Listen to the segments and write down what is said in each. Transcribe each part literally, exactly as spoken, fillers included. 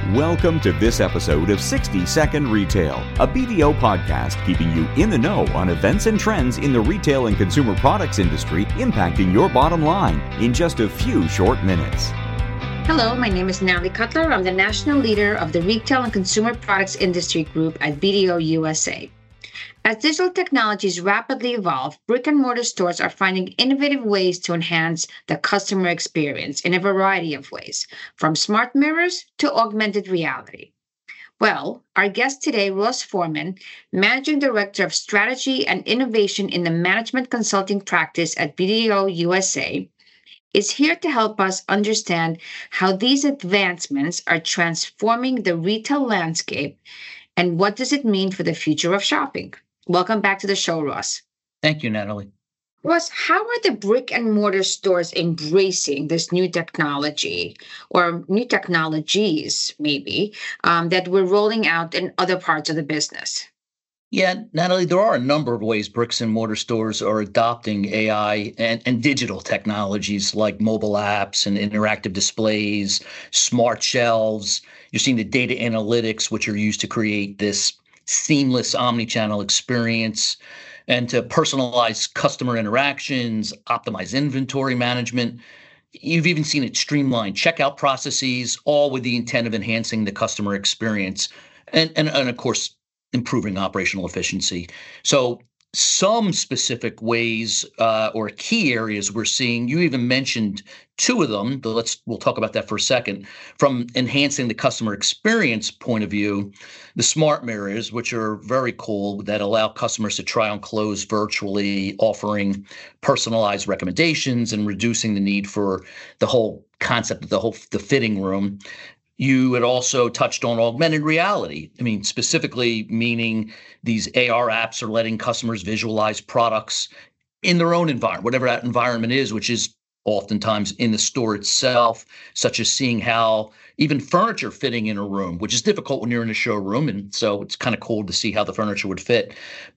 Welcome to this episode of sixty second Retail, a B D O podcast keeping you in the know on events and trends in the retail and consumer products industry impacting your bottom line in just a few short minutes. Hello, my name is Natalie Cutler. I'm the National Leader of the Retail and Consumer Products Industry Group at B D O U S A. As digital technologies rapidly evolve, brick-and-mortar stores are finding innovative ways to enhance the customer experience in a variety of ways, from smart mirrors to augmented reality. Well, our guest today, Ross Foreman, Managing Director of Strategy and Innovation in the Management Consulting Practice at B D O U S A, is here to help us understand how these advancements are transforming the retail landscape and what does it mean for the future of shopping. Welcome back to the show, Ross. Thank you, Natalie. Ross, how are the brick and mortar stores embracing this new technology or new technologies, maybe, um, that we're rolling out in other parts of the business? Yeah, Natalie, there are a number of ways bricks and mortar stores are adopting A I and, and digital technologies like mobile apps and interactive displays, smart shelves. You're seeing the data analytics, which are used to create this seamless omni-channel experience and to personalize customer interactions, optimize inventory management. You've even seen it streamline checkout processes, all with the intent of enhancing the customer experience and, and, and of course, improving operational efficiency. So some specific ways uh, or key areas we're seeing, you even mentioned two of them, but let's we'll talk about that for a second. From enhancing the customer experience point of view, the smart mirrors, which are very cool, that allow customers to try on clothes virtually, offering personalized recommendations and reducing the need for the whole concept of the whole the fitting room. You had also touched on augmented reality. I mean, specifically meaning these A R apps are letting customers visualize products in their own environment, whatever that environment is, which is oftentimes in the store itself, such as seeing how even furniture fitting in a room, which is difficult when you're in a showroom. And so it's kind of cool to see how the furniture would fit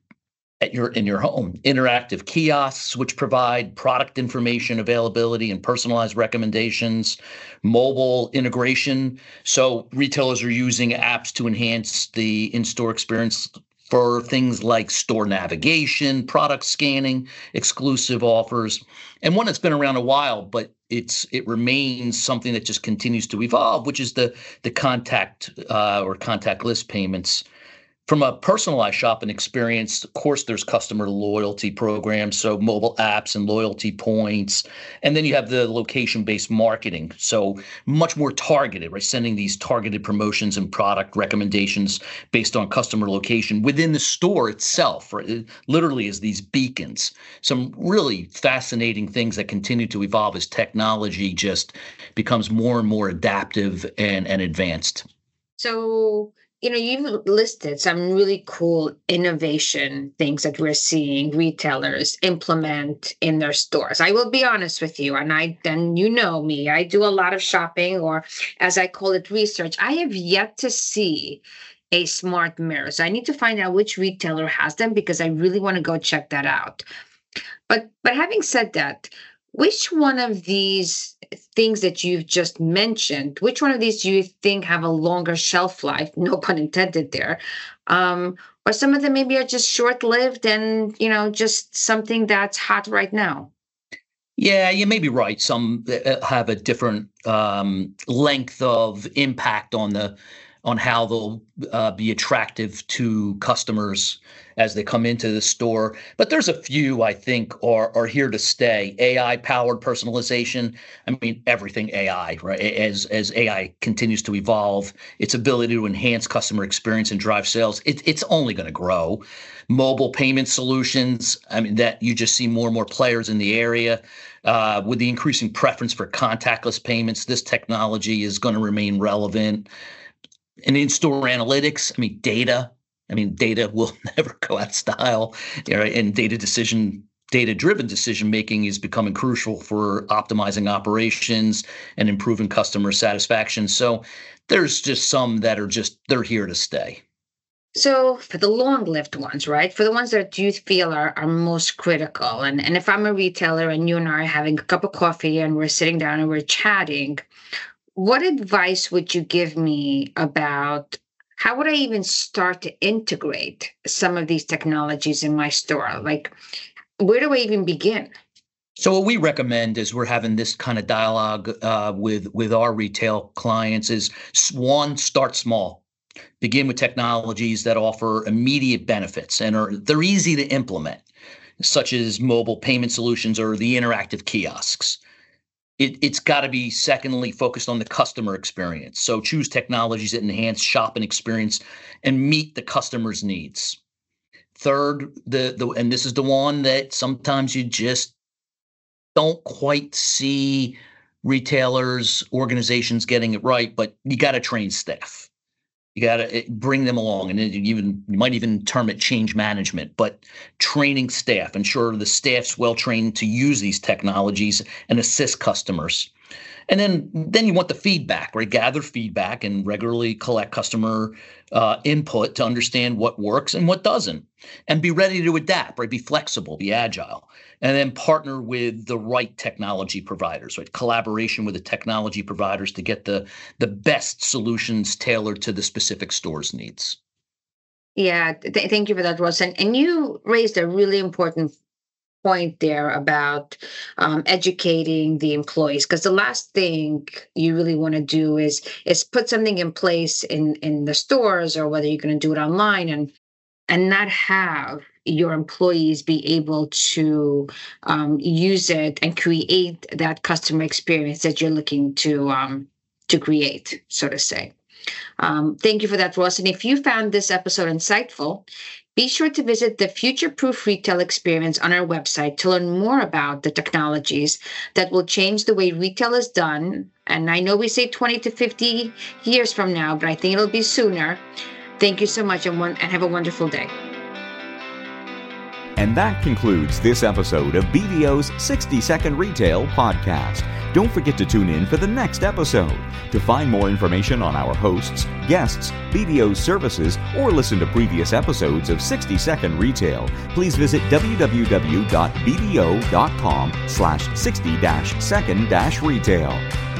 at your in your home. Interactive kiosks, which provide product information availability and personalized recommendations, mobile integration. So retailers are using apps to enhance the in-store experience for things like store navigation, product scanning, exclusive offers, and one that's been around a while, but it's it remains something that just continues to evolve, which is the the contact uh, or contactless payments. From a personalized shopping experience, of course, there's customer loyalty programs, so mobile apps and loyalty points. And then you have the location-based marketing, so much more targeted, right? Sending these targeted promotions and product recommendations based on customer location within the store itself, right? It literally is these beacons. Some really fascinating things that continue to evolve as technology just becomes more and more adaptive and, and advanced. So, you know, you've listed some really cool innovation things that we're seeing retailers implement in their stores. I will be honest with you, and I and you know me, I do a lot of shopping, or as I call it, research. I have yet to see a smart mirror. So I need to find out which retailer has them because I really want to go check that out. But but having said that, which one of these things that you've just mentioned, which one of these do you think have a longer shelf life, no pun intended there, um, or some of them maybe are just short-lived and, you know, just something that's hot right now? Yeah, you may be right. Some have a different um, length of impact on the on how they'll uh, be attractive to customers as they come into the store. But there's a few I think are are here to stay. A I-powered personalization. I mean, everything A I, right? As as A I continues to evolve, its ability to enhance customer experience and drive sales, it, it's only going to grow. Mobile payment solutions. I mean, that you just see more and more players in the area. Uh, with the increasing preference for contactless payments, this technology is going to remain relevant. And in-store analytics, I mean, data, I mean, data will never go out of style, you know, and data decision, data-driven decision-making is becoming crucial for optimizing operations and improving customer satisfaction. So there's just some that are just, they're here to stay. So for the long-lived ones, right? For the ones that you feel are, are most critical. And, and if I'm a retailer and you and I are having a cup of coffee and we're sitting down and we're chatting, what advice would you give me about how would I even start to integrate some of these technologies in my store? Like, where do I even begin? So what we recommend as we're having this kind of dialogue uh, with with our retail clients is, one, start small. Begin with technologies that offer immediate benefits and are they're easy to implement, such as mobile payment solutions or the interactive kiosks. It, it's got to be, secondly, focused on the customer experience. So choose technologies that enhance shopping experience and meet the customer's needs. Third, the the and this is the one that sometimes you just don't quite see retailers, organizations getting it right, but you got to train staff. You got to bring them along, and even you might even term it change management, but training staff, ensure the staff's well trained to use these technologies and assist customers. And then, then you want the feedback, right? Gather feedback and regularly collect customer uh, input to understand what works and what doesn't, and be ready to adapt, right? Be flexible, be agile, and then partner with the right technology providers, right? Collaboration with the technology providers to get the the best solutions tailored to the specific store's needs. Yeah, th- thank you for that, Ross. And, and you raised a really important point there about um, educating the employees, because the last thing you really want to do is is put something in place in in the stores, or whether you're going to do it online, and and not have your employees be able to um, use it and create that customer experience that you're looking to um, to create, so to say. Um, thank you for that, Ross. And if you found this episode insightful, be sure to visit the Future Proof Retail Experience on our website to learn more about the technologies that will change the way retail is done. And I know we say twenty to fifty years from now, but I think it'll be sooner. Thank you so much, and, one, and have a wonderful day. And that concludes this episode of B D O's sixty second Retail Podcast. Don't forget to tune in for the next episode. To find more information on our hosts, guests, B D O's services, or listen to previous episodes of sixty second Retail, please visit w w w dot b d o dot com slash sixty second retail.